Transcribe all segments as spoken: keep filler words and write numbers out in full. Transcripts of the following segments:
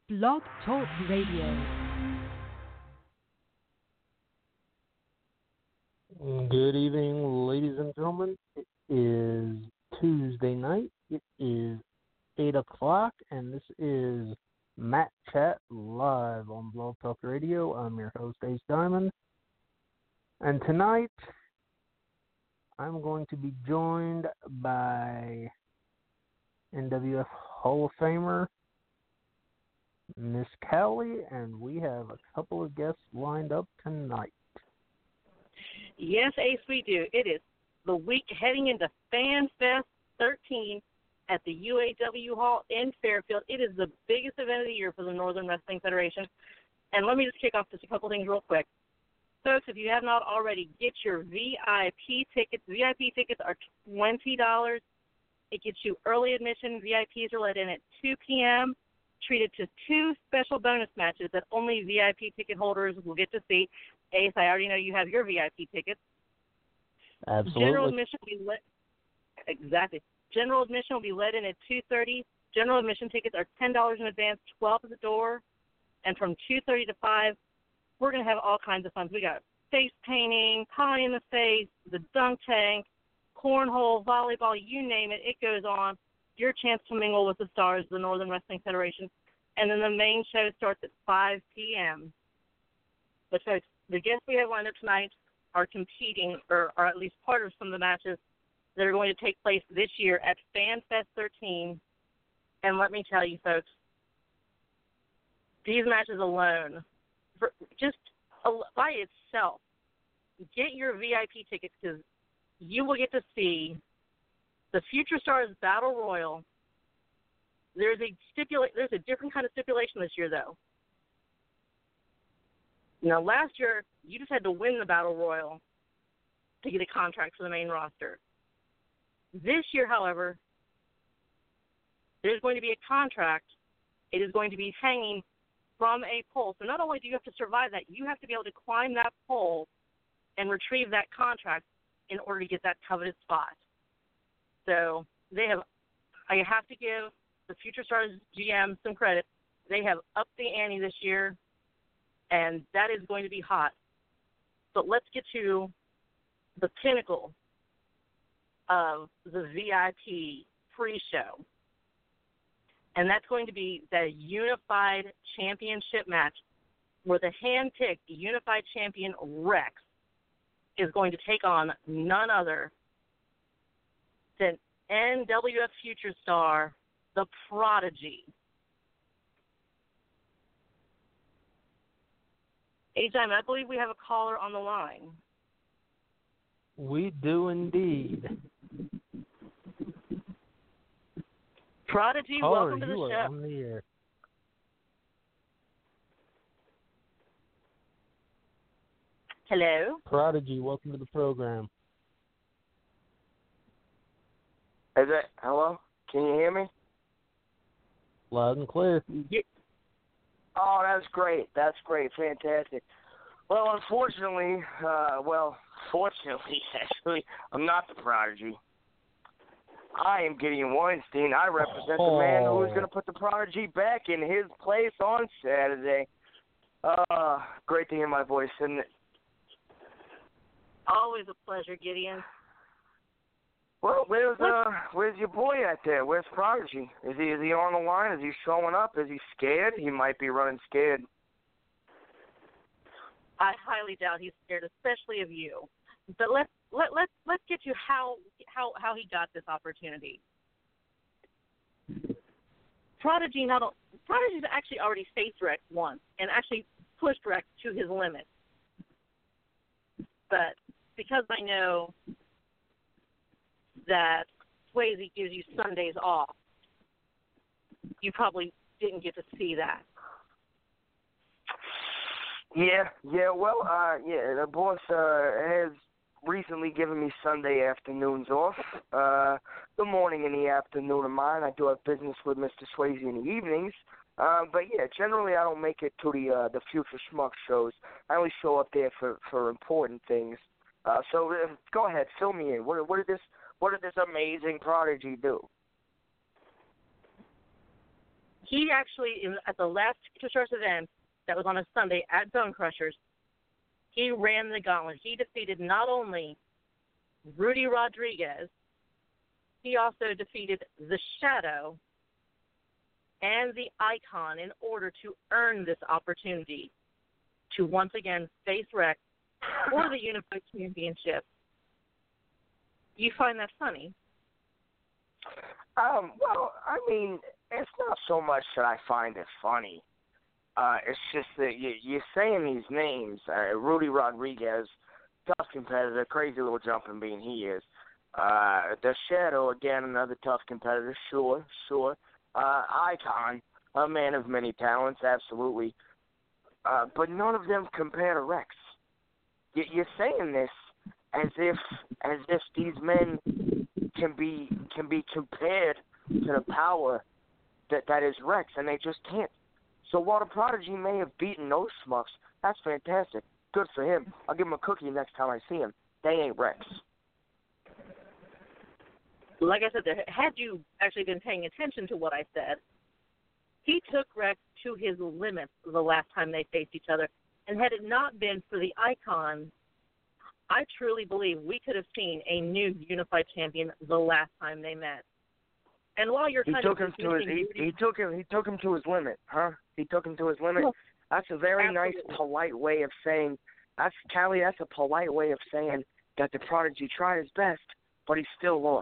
Blog Talk Radio. Good evening, ladies and gentlemen. It is Tuesday night. It is eight o'clock, and this is Matt Chat live on Blog Talk Radio. I'm your host, Ace Diamond. And tonight, I'm going to be joined by N W F Hall of Famer, Miss Cowley, and we have a couple of guests lined up tonight. Yes, Ace, we do. It is the week heading into FanFest thirteen at the U A W Hall in Fairfield. It is the biggest event of the year for the Northern Wrestling Federation. And let me just kick off just a couple things real quick. Folks, if you have not already, get your V I P tickets. V I P tickets are twenty dollars. It gets you early admission. V I Ps are let in at two p.m., treated to two special bonus matches that only V I P ticket holders will get to see. Ace, I already know you have your V I P tickets. Absolutely. General admission will be let exactly. General admission will be let in at two thirty. General admission tickets are ten dollars in advance, twelve at the door, and from two thirty to five, we're going to have all kinds of fun. We got face painting, pie in the face, the dunk tank, cornhole, volleyball, you name it. It goes on. Your chance to mingle with the stars of the Northern Wrestling Federation, and then the main show starts at five p.m. But folks, the guests we have lined up tonight are competing, or are at least part of some of the matches that are going to take place this year at FanFest thirteen. And let me tell you, folks, these matches alone, for just by itself, get your V I P tickets because you will get to see the Future Stars Battle Royal. There's a stipula- There's a different kind of stipulation this year, though. Now, last year, you just had to win the Battle Royal to get a contract for the main roster. This year, however, there's going to be a contract. It is going to be hanging from a pole. So not only do you have to survive that, you have to be able to climb that pole and retrieve that contract in order to get that coveted spot. So they have, I have to give the Future Stars G M some credit. They have upped the ante this year, and that is going to be hot. But let's get to the pinnacle of the V I P pre-show, and that's going to be the Unified Championship match where the hand-picked Unified Champion Rex is going to take on none other than N W F Future Star, the Prodigy. Hey, Diamond, I believe we have a caller on the line. We do indeed. Prodigy, Caller, welcome to the you are show. on the air. Hello? Prodigy, welcome to the program. Is it? Hello? Can you hear me? Loud and clear. Yeah. Oh, that's great. That's great. Fantastic. Well, unfortunately, uh, well, fortunately, actually, I'm not the Prodigy. I am Gideon Weinstein. I represent the man who is going to put the Prodigy back in his place on Saturday. Uh, great to hear my voice, isn't it? Always a pleasure, Gideon. Well, where's uh, where's your boy at there? Where's Prodigy? Is he is he on the line? Is he showing up? Is he scared? He might be running scared. I highly doubt he's scared, especially of you. But let's let let let's get to how how how he got this opportunity. Prodigy not Prodigy's actually already faced Rex once and actually pushed Rex to his limit. But because I know that Swayze gives you Sundays off, you probably didn't get to see that. Yeah, yeah, well, uh, yeah, the boss uh, has recently given me Sunday afternoons off. Uh, the morning and the afternoon of mine. I do have business with Mister Swayze in the evenings. Uh, but, yeah, generally I don't make it to the uh, the Future Schmuck shows. I only show up there for, for important things. Uh, so uh, go ahead, fill me in. What, what did this What did this amazing Prodigy do? he actually, in, at the last Future Stars event that was on a Sunday at Bone Crushers, he ran the gauntlet. He defeated not only Rudy Rodriguez, he also defeated the Shadow and the Icon in order to earn this opportunity to once again face Rex for the Unified Championship. Do you find that funny? Um, well, I mean, it's not so much that I find it funny. Uh, it's just that you, you're saying these names. Uh, Rudy Rodriguez, tough competitor, crazy little jumping bean he is. Uh, the Shadow, again, another tough competitor, sure, sure. Uh, Icon, a man of many talents, absolutely. Uh, but none of them compare to Rex. You, you're saying this as if as if these men can be can be compared to the power that that is Rex, and they just can't. So while the Prodigy may have beaten those schmucks, that's fantastic. Good for him. I'll give him a cookie next time I see him. They ain't Rex. Like I said, there, had you actually been paying attention to what I said, he took Rex to his limits the last time they faced each other. And had it not been for the Icon, I truly believe we could have seen a new unified champion the last time they met. And while you're he kind took of him to his he, he took him he took him to his limit, huh? He took him to his limit. Well, that's a very absolutely. nice, polite way of saying. That's Callie. That's a polite way of saying that the Prodigy tried his best, but he still lost.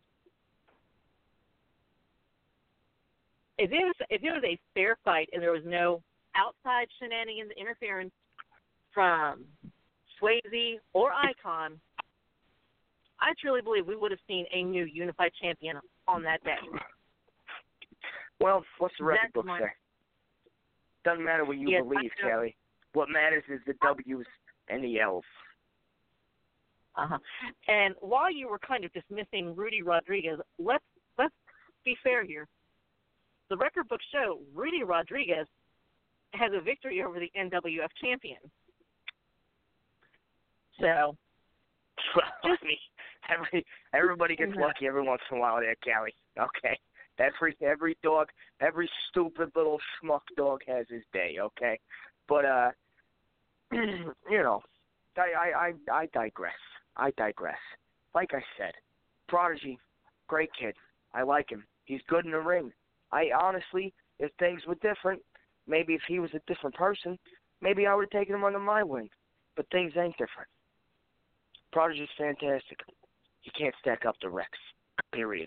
If it was if it was a fair fight and there was no outside shenanigans, interference from Swayze or Icon, I truly believe we would have seen a new unified champion on that day. Well, what's the record That's book my... say? Doesn't matter what you yes, believe, Kelly. What matters is the W's and the L's. Uh-huh. And while you were kind of dismissing Rudy Rodriguez, let's let's be fair here. The record books show Rudy Rodriguez has a victory over the N W F champion. So, Well, I mean, every, everybody gets Yeah. lucky every once in a while there, Callie. Okay. Every every dog, every stupid little schmuck dog has his day, okay? But, uh, you know, I, I, I, I digress. I digress. Like I said, Prodigy, great kid. I like him. He's good in the ring. I honestly, if things were different, maybe if he was a different person, maybe I would have taken him under my wing. But things ain't different. Prodigy's fantastic. He can't stack up to Rex, period.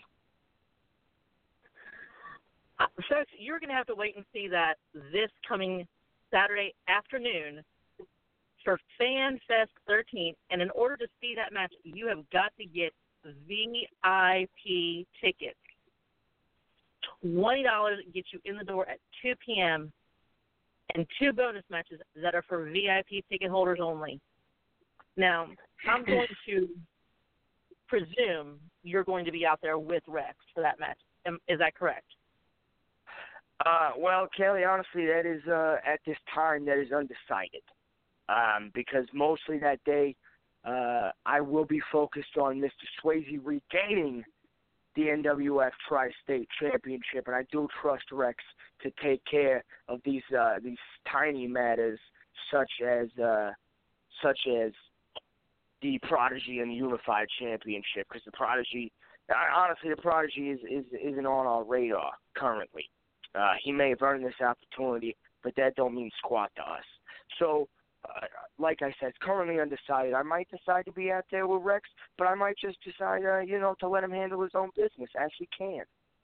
Uh, folks, you're going to have to wait and see that this coming Saturday afternoon for FanFest thirteen. And in order to see that match, you have got to get V I P tickets. twenty dollars gets you in the door at two p.m. and two bonus matches that are for V I P ticket holders only. Now, I'm going to presume you're going to be out there with Rex for that match. Is that correct? Uh, well, Kelly, honestly, that is, uh, at this time, that is undecided. Um, because mostly that day, uh, I will be focused on Mister Swayze regaining the N W F Tri-State Championship, and I do trust Rex to take care of these uh, these tiny matters, such as uh, such as the Prodigy and the Unified Championship. Because the Prodigy, honestly, the Prodigy is, is isn't on our radar currently. Uh, he may have earned this opportunity, but that don't mean squat to us. So, uh, like I said, it's currently undecided. I might decide to be out there with Rex, but I might just decide, uh, you know, to let him handle his own business as he can.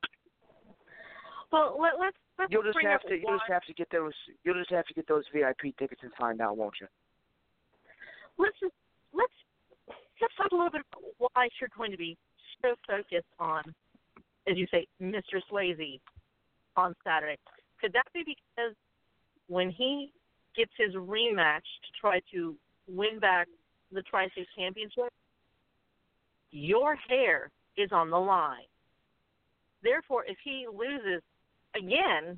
Well, let, let's let's You'll just bring have up to. You'll why, just have to get those. You'll just have to get those V I P tickets and find out, won't you? let's just let's let's talk a little bit about why you're going to be so focused on, as you say, Mister Swayze on Saturday. Could that be because when he gets his rematch to try to win back the Tri-State Championship, your hair is on the line. Therefore, if he loses again,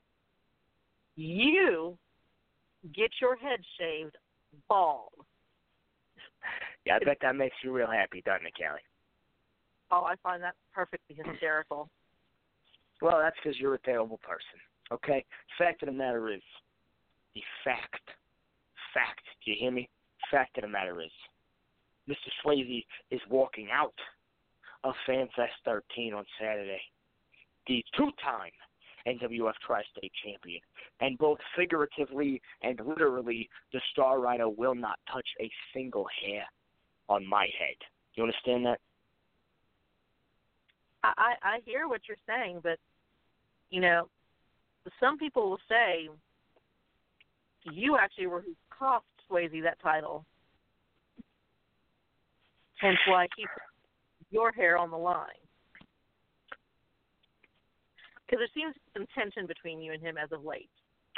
you get your head shaved bald. Yeah, I bet that makes you real happy, doesn't it, Callie? Oh, I find that perfectly hysterical. Well, that's because you're a terrible person. Okay? Fact of the matter is, the fact, fact, do you hear me? Fact of the matter is, Mister Swayze is walking out of FanFest thirteen on Saturday. The two-time N W F Tri-State Champion. And both figuratively and literally, the Star Rider will not touch a single hair on my head. You understand that? I, I hear what you're saying, but, you know, some people will say you actually were who cost Swayze that title. Hence why I keep your hair on the line. Because there seems some tension between you and him as of late.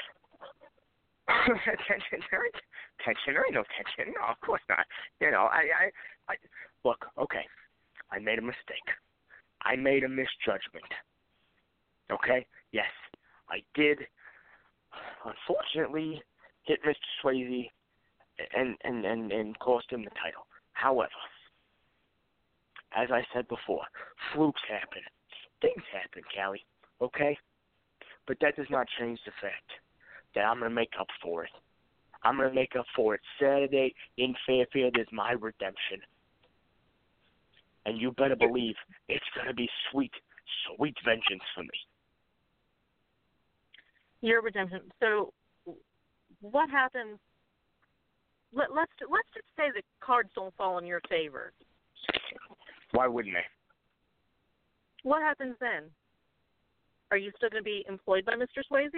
tension? There ain't tension. There ain't no tension. No, of course not. You know, I, I, I, look, okay, I made a mistake. I made a misjudgment. Okay? Yes, I did, unfortunately, hit Mister Swayze and, and, and, and cost him the title. However, as I said before, flukes happen. Things happen, Callie. Okay? But that does not change the fact that I'm going to make up for it. I'm going to make up for it. Saturday in Fairfield is my redemption. And you better believe it's going to be sweet, sweet vengeance for me. Your redemption. So what happens? Let, let's, let's just say the cards don't fall in your favor. Why wouldn't they? What happens then? Are you still going to be employed by Mister Swayze?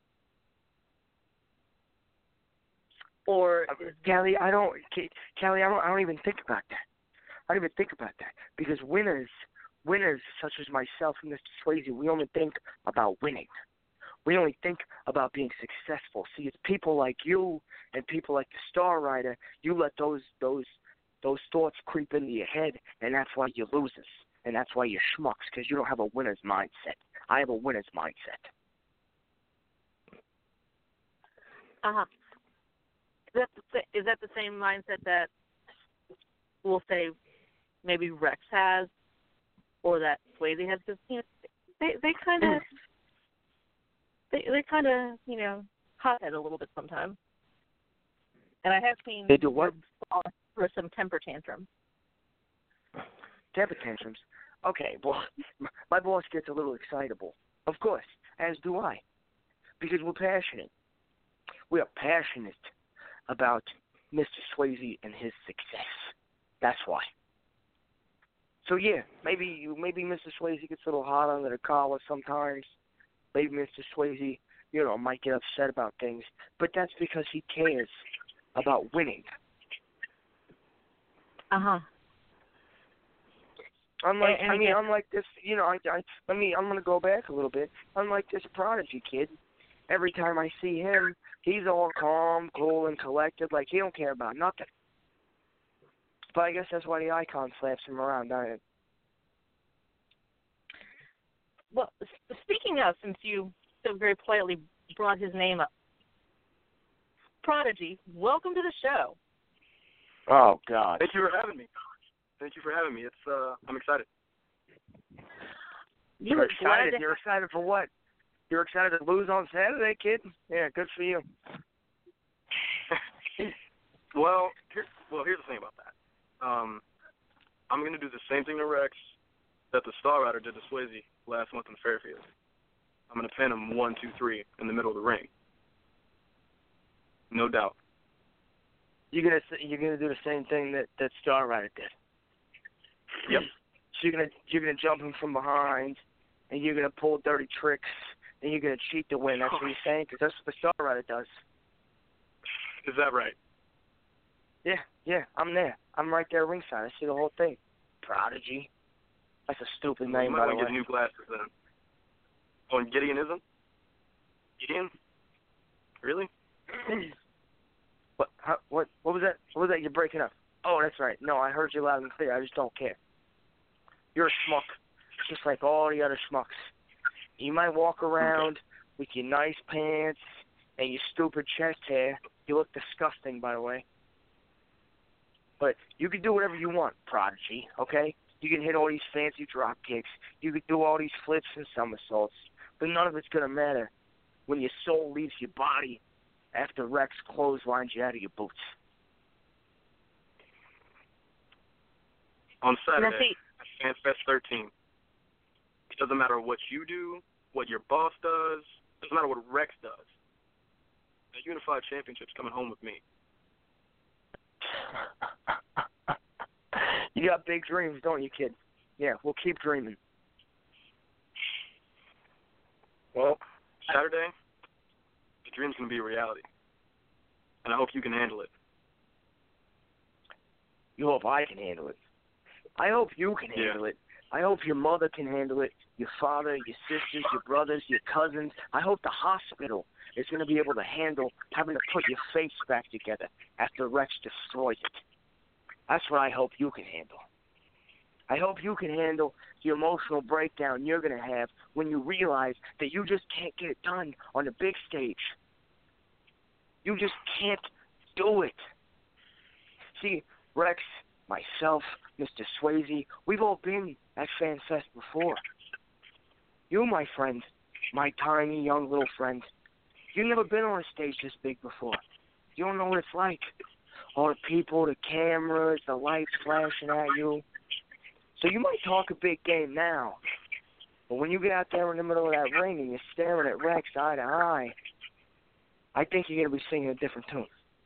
Or uh, Callie, I don't, Callie, I don't, I don't even think about that. I don't even think about that because winners, winners such as myself and Mister Swayze, we only think about winning. We only think about being successful. See, it's people like you and people like the Star Rider. You let those those those thoughts creep into your head, and that's why you're losers, and that's why you're schmucks because you don't have a winner's mindset. I have a winner's mindset. Uh-huh. Is that the, is that the same mindset that, we'll say, maybe Rex has, or that Swayze has? Because, you know, they they kind of they they kind of you know hothead a little bit sometimes. And I have seen they do what for some temper tantrums. Temper tantrums. Okay, well, my boss gets a little excitable. Of course, as do I, because we're passionate. We are passionate about Mister Swayze and his success. That's why. So yeah, maybe you, maybe Mister Swayze gets a little hot under the collar sometimes. Maybe Mister Swayze, you know, might get upset about things, but that's because he cares about winning. Uh huh. Unlike, and, and I mean, again, unlike this, you know, I, I, let me, I'm gonna go back a little bit. Unlike this Prodigy kid, every time I see him, he's all calm, cool, and collected, like he don't care about nothing. But I guess that's why the icon slaps him around, doesn't it? Well, speaking of, since you so very politely brought his name up, Prodigy, welcome to the show. Oh God! Thank you for having me. Thank you for having me. It's uh, I'm excited. You You're To... excited. You're excited for what? You're excited to lose on Saturday, kid? Yeah, good for you. well, here, well, here's the thing about that. Um, I'm going to do the same thing to Rex that the Star Rider did to Swayze last month in Fairfield. I'm going to pin him one, two, three in the middle of the ring. No doubt. You're gonna you're gonna do the same thing that, that Star Rider did. Yep. So you're gonna you're gonna jump him from behind, and you're gonna pull dirty tricks, and you're gonna cheat to win. That's what you're saying, because that's what the Star Rider does. Is that right? Yeah, yeah, I'm there. I'm right there ringside. I see the whole thing. Prodigy. That's a stupid well, name, you by might the want to way. get new glasses then. On Gideonism? Gideon? Really? What? How, what? What was that? What was that? You're breaking up. Oh, that's right. No, I heard you loud and clear. I just don't care. You're a schmuck, just like all the other schmucks. You might walk around with your nice pants and your stupid chest hair. You look disgusting, by the way. But you can do whatever you want, Prodigy, okay? You can hit all these fancy drop kicks. You can do all these flips and somersaults. But none of it's going to matter when your soul leaves your body after Rex clotheslines you out of your boots. On Saturday, see, at FanFest thirteen, it doesn't matter what you do, what your boss does, it doesn't matter what Rex does. The Unified Championship's coming home with me. You got big dreams, don't you, kid? Yeah, we'll keep dreaming. Well, Saturday, the dream's going to be a reality. And I hope you can handle it. You hope I can handle it. I hope you can Yeah. handle it. I hope your mother can handle it, your father, your sisters, your brothers, your cousins. I hope the hospital is going to be able to handle having to put your face back together after Rex destroys it. That's what I hope you can handle. I hope you can handle the emotional breakdown you're going to have when you realize that you just can't get it done on the big stage. You just can't do it. See, Rex, myself, Mister Swayze, we've all been at FanFest before. You, my friend, my tiny young little friend, you've never been on a stage this big before. You don't know what it's like. All the people, the cameras, the lights flashing at you. So you might talk a big game now, but when you get out there in the middle of that ring and you're staring at Rex eye to eye, I think you're going to be singing a different tune.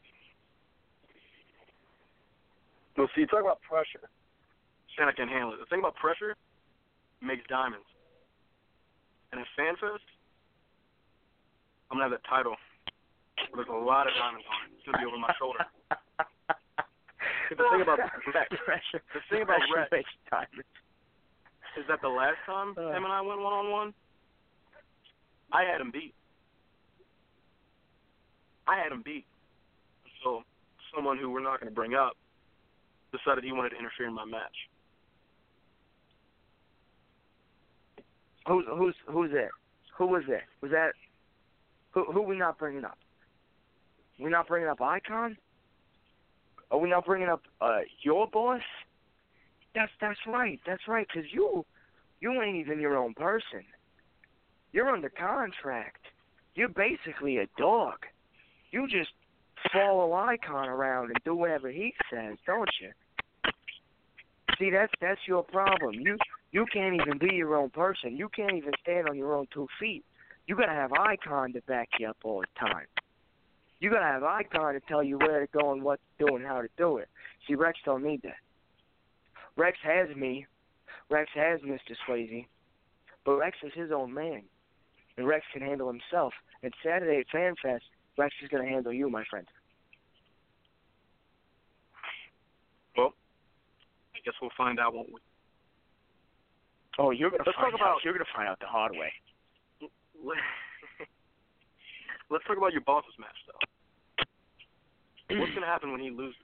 Well, see, talk about pressure. Saying I can handle it. The thing about pressure makes diamonds. And at FanFest, I'm going to have that title. There's a lot of diamonds on it. It's going to be over my shoulder. The thing about Rex, pressure, the thing about pressure Rex makes diamonds. is that the last time Uh. him and I went one-on-one, I had him beat. I had him beat. So someone who we're not going to bring up decided he wanted to interfere in my match. Who's who's who's that? Who was that? Was that who? Who we not bringing up? We not bringing up Icon? Are we not bringing up uh, your boss? That's that's right. That's right. Cause you you ain't even your own person. You're under contract. You're basically a dog. You just follow Icon around and do whatever he says, don't you? See, that's that's your problem. You you can't even be your own person. You can't even stand on your own two feet. You gotta have Icon to back you up all the time. You gotta have Icon to tell you where to go and what to do and how to do it. See, Rex don't need that. Rex has me. Rex has Mister Swayze. But Rex is his own man. And Rex can handle himself. And Saturday at FanFest, Rex is gonna handle you, my friend. Well, I guess we'll find out, won't we? Oh, you're gonna Let's find talk out. about- You're gonna find out the hard way. Let's talk about your boss's match, though. What's going to happen when he loses?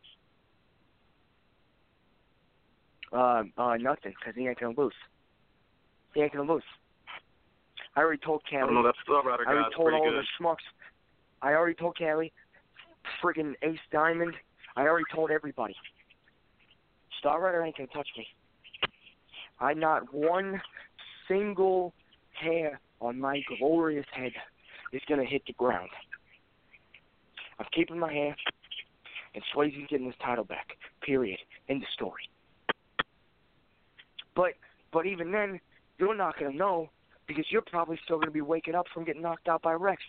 Uh, uh, nothing, because he ain't gonna lose. He ain't gonna lose. I already told I Callie. don't know, that Star Rider I already guy's told pretty all good. the schmucks. I already told Callie. Friggin' Ace Diamond. I already told everybody. Star Rider ain't gonna touch me. I not one single hair on my glorious head is gonna hit the ground. I'm keeping my hair, and Swayze's getting his title back. Period. End of story. But but even then, you're not gonna know because you're probably still gonna be waking up from getting knocked out by Rex.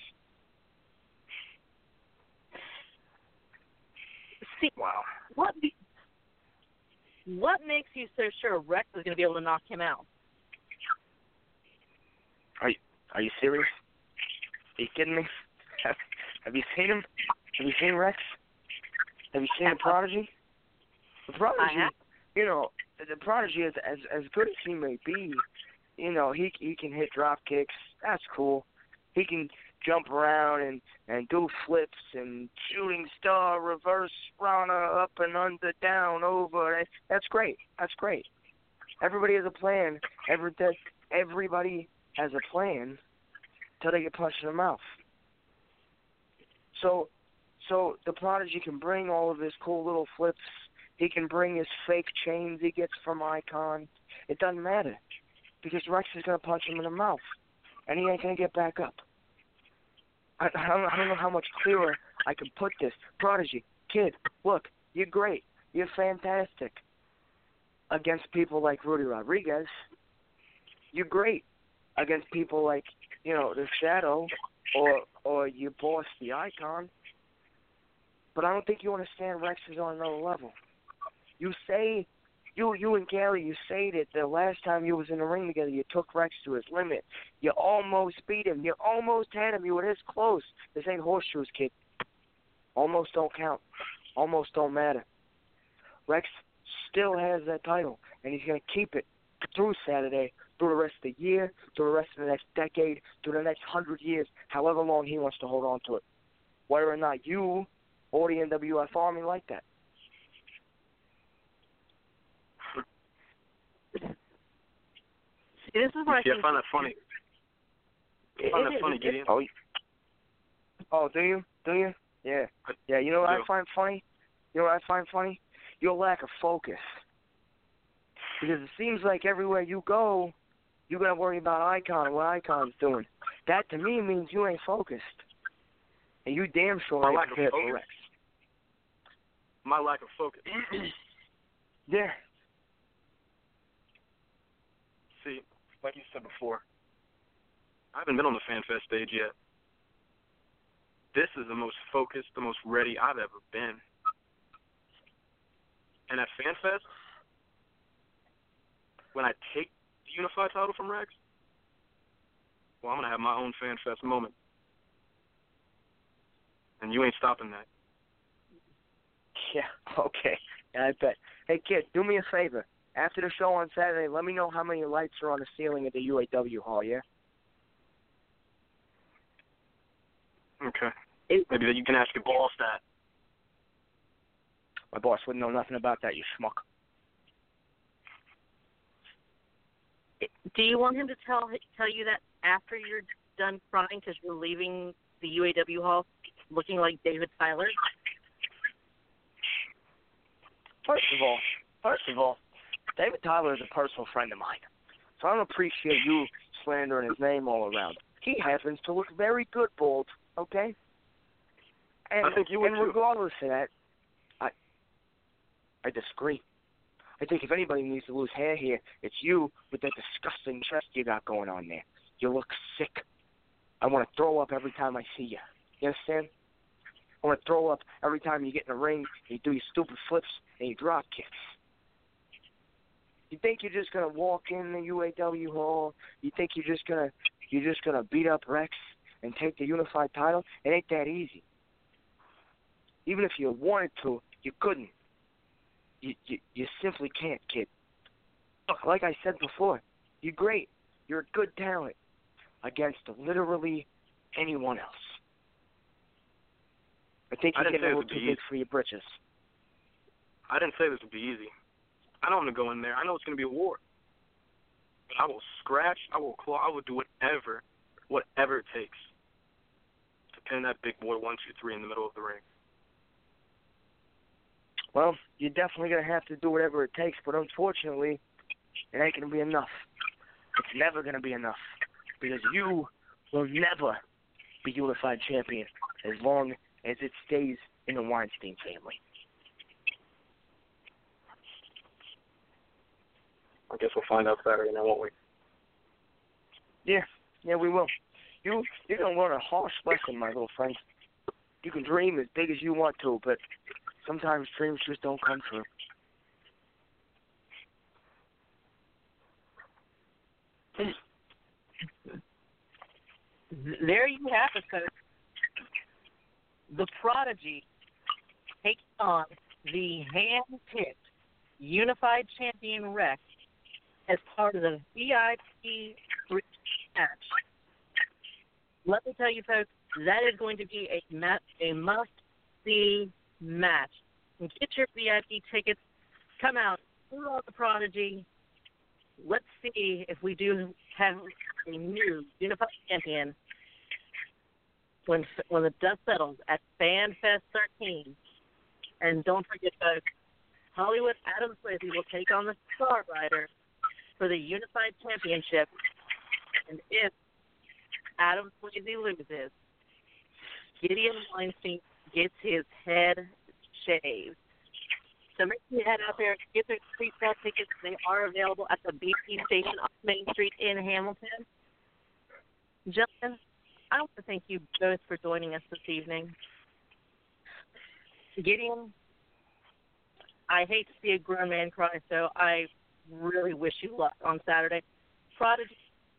See, Wow. what be, what makes you so sure Rex is going to be able to knock him out? Are you serious? Are you kidding me? Have, have you seen him? Have you seen Rex? Have you seen the Prodigy? The Prodigy, have. you know, the Prodigy is as as good as he may be. You know, he he can hit drop kicks. That's cool. He can jump around and and do flips and shooting star, reverse rana, up and under, down, over. That, that's great. That's great. Everybody has a plan. Every everybody has a plan till they get punched in the mouth. So, so the Prodigy can bring all of his cool little flips. He can bring his fake chains he gets from Icon. It doesn't matter because Rex is gonna punch him in the mouth, and he ain't gonna get back up. I, I, don't, I don't know how much clearer I can put this. Prodigy, kid, look, you're great. You're fantastic. Against people like Rudy Rodriguez, you're great. Against people like, you know, the Shadow or or your boss, the Icon. But I don't think you understand Rex is on another level. You say, you you and Gary, you say that the last time you was in the ring together, you took Rex to his limit. You almost beat him. You almost had him. You were this close. This ain't horseshoes, kid. Almost don't count. Almost don't matter. Rex still has that title, and he's going to keep it through Saturday, through the rest of the year, through the rest of the next decade, through the next hundred years, however long he wants to hold on to it. Whether or not you or the N W F Army like that. See, this is what I Yeah, think. I find that funny. I find that funny, Gideon. Oh, oh, do you? Do you? Yeah. Yeah, you know what I find funny? You know what I find funny? Your lack of focus. Because it seems like everywhere you go, you got to worry about Icon and what Icon's doing. That, to me, means you ain't focused. And you damn sure My ain't lack of prepared focus? for Rex. My lack of focus. Yeah. See, like you said before, I haven't been on the FanFest stage yet. This is the most focused, the most ready I've ever been. And at FanFest, when I take the Unified title from Rex, well, I'm going to have my own FanFest moment. And you ain't stopping that. Yeah, okay. Yeah, I bet. Hey, kid, do me a favor. After the show on Saturday, let me know how many lights are on the ceiling at the U A W hall, yeah? Okay. Maybe that you can ask your boss that. My boss wouldn't know nothing about that, you schmuck. Do you want him to tell tell you that after you're done crying because you're leaving the U A W hall looking like David Tyler? First of all, first of all, David Tyler is a personal friend of mine, so I don't appreciate you slandering his name all around. He happens to look very good, bald, okay? And, I think you would and too. regardless of that, I I disagree. I think if anybody needs to lose hair here, it's you with that disgusting chest you got going on there. You look sick. I want to throw up every time I see you. You understand? I want to throw up every time you get in the ring, you do your stupid flips, and you drop kicks. You think you're just gonna walk in the U A W hall? You think you're just gonna you're just gonna beat up Rex and take the unified title? It ain't that easy. Even if you wanted to, you couldn't. You you, you simply can't, kid. Look, like I said before, you're great. You're a good talent against literally anyone else. I think I you're didn't getting a say it little would too be big easy. for your britches. I didn't say this would be easy. I know I'm going to go in there. I know it's going to be a war. But I will scratch, I will claw, I will do whatever, whatever it takes to pin that big boy one, two, three in the middle of the ring. Well, you're definitely going to have to do whatever it takes, but unfortunately, it ain't going to be enough. It's never going to be enough because you will never be unified champion as long as it stays in the Weinstein family. I guess we'll find out Saturday now, won't we? Yeah, yeah, we will. You, you're going to learn a harsh lesson, my little friend. You can dream as big as you want to, but sometimes dreams just don't come true. There you have it, folks. The Prodigy takes on the hand-picked Unified Champion Rex as part of the V I P match. Let me tell you, folks, that is going to be a, ma- a must-see match. And get your V I P tickets. Come out. Pull out the Prodigy. Let's see if we do have a new Unified Champion when when the dust settles at FanFest thirteen. And don't forget, folks, Hollywood Adam Swayze will take on the Star Rider for the Unified Championship. And if Adam Swayze loses, Gideon Weinstein gets his head shaved. So make sure you head out there and get their pre-sale tickets. They are available at the B P station on Main Street in Hamilton. Gentlemen, I want to thank you both for joining us this evening. Gideon, I hate to see a grown man cry, so I really wish you luck on Saturday. Prodigy,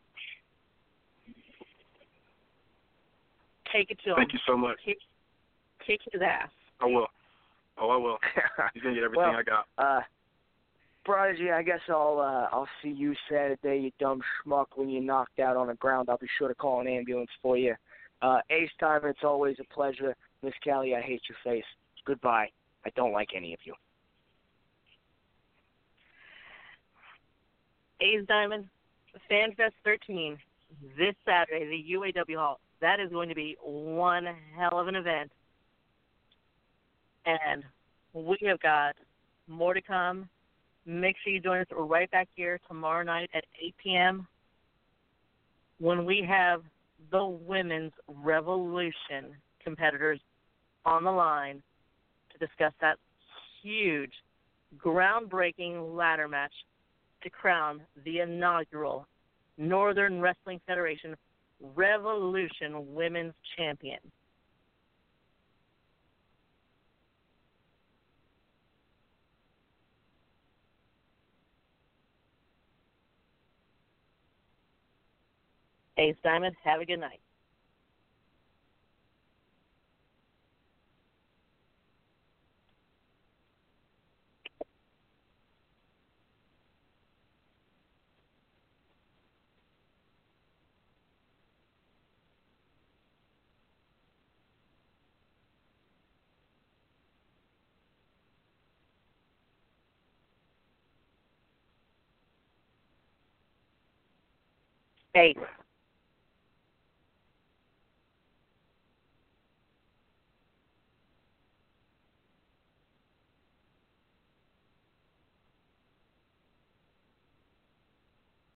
take it to him. Thank you so much. Kick, kick his ass. I will. Oh, I will. He's gonna get everything well, I got. Uh, Prodigy, I guess I'll uh, I'll see you Saturday, you dumb schmuck. When you're knocked out on the ground, I'll be sure to call an ambulance for you. Uh, Ace Time, it's always a pleasure. Miss Callie, I hate your face. Goodbye. I don't like any of you. Ace Diamond, FanFest thirteen, this Saturday, the U A W Hall. That is going to be one hell of an event. And we have got more to come. Make sure you join us right back here tomorrow night at eight p.m. when we have the Women's Revolution competitors on the line to discuss that huge, groundbreaking ladder match to crown the inaugural Northern Wrestling Federation Revolution Women's Champion. Ace Diamond, have a good night. Ace.